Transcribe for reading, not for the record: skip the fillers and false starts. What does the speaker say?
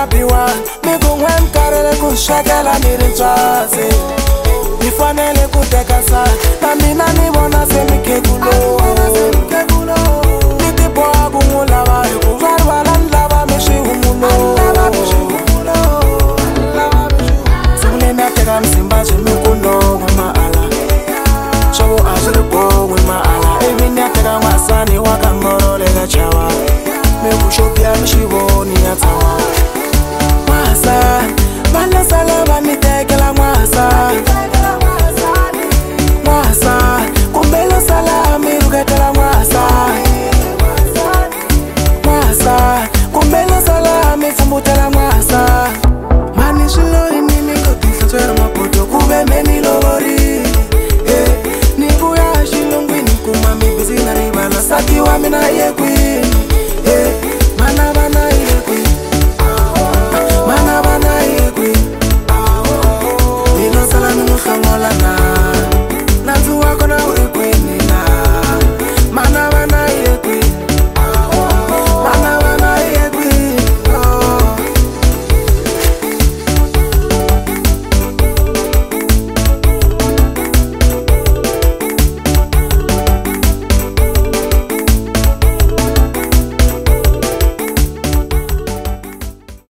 biwa mi ku n'we nkarhele ku swekela mi ri byasi mi fanele ku teka nsati na mina ni vona se mikhegula ni tiboha ku n'wu lava hikuva rivala ni lava mi swihumulo